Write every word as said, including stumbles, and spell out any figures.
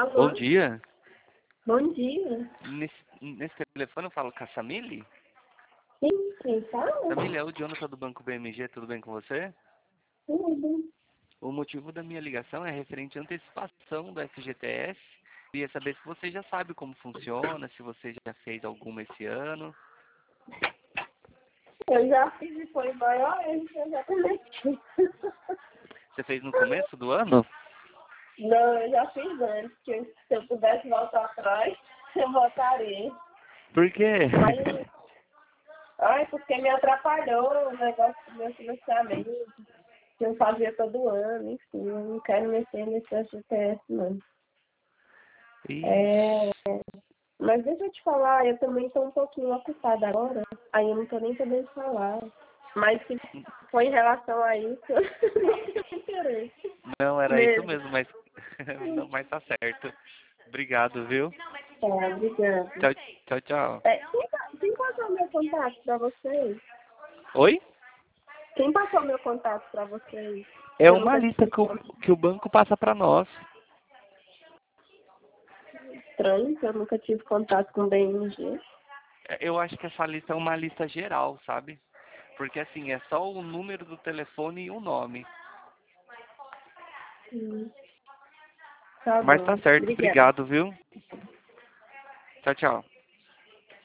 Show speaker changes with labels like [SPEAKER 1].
[SPEAKER 1] Bom
[SPEAKER 2] Alô?
[SPEAKER 1] dia.
[SPEAKER 2] Bom dia.
[SPEAKER 1] Nesse, nesse telefone eu falo com a Samile?
[SPEAKER 2] Sim, quem fala?
[SPEAKER 1] Samile, é o Jonathan do Banco B M G, tudo bem com você?
[SPEAKER 2] Tudo.
[SPEAKER 1] O motivo da minha ligação é referente à antecipação do F G T S. Queria saber se você já sabe como funciona, se você já fez alguma esse ano.
[SPEAKER 2] Eu já fiz e foi maior erro que eu já cometi.
[SPEAKER 1] Você fez no começo do ano?
[SPEAKER 2] Não, eu já fiz antes, que se eu pudesse voltar atrás, eu voltaria.
[SPEAKER 1] Por quê?
[SPEAKER 2] Mas, ai, porque me atrapalhou o negócio do meu financiamento, que eu fazia todo ano, enfim, eu não quero mexer nesse F G T S, não. É,
[SPEAKER 1] Ixi.
[SPEAKER 2] mas deixa eu te falar, eu também estou um pouquinho ocupada agora, aí eu não estou nem podendo falar. Mas se for em relação a isso, não tenho interesse.
[SPEAKER 1] Não, era isso
[SPEAKER 2] Mesmo.
[SPEAKER 1] mesmo, mas, não, mas tá certo. Obrigado, viu?
[SPEAKER 2] Tá, obrigada.
[SPEAKER 1] Tchau, tchau, tchau.
[SPEAKER 2] É, quem, pa- quem passou meu contato para vocês?
[SPEAKER 1] Oi?
[SPEAKER 2] Quem passou meu contato para vocês?
[SPEAKER 1] É
[SPEAKER 2] Eu
[SPEAKER 1] uma
[SPEAKER 2] nunca
[SPEAKER 1] lista
[SPEAKER 2] tive
[SPEAKER 1] que o,
[SPEAKER 2] contato.
[SPEAKER 1] que o banco passa para nós.
[SPEAKER 2] Estranho, que eu nunca tive contato com o B M G.
[SPEAKER 1] Eu acho que essa lista é uma lista geral, sabe? Porque assim, é só o número do telefone e o nome.
[SPEAKER 2] Hum, tá
[SPEAKER 1] Mas tá
[SPEAKER 2] bom.
[SPEAKER 1] certo,
[SPEAKER 2] Obrigada.
[SPEAKER 1] obrigado, viu? Tchau, tchau.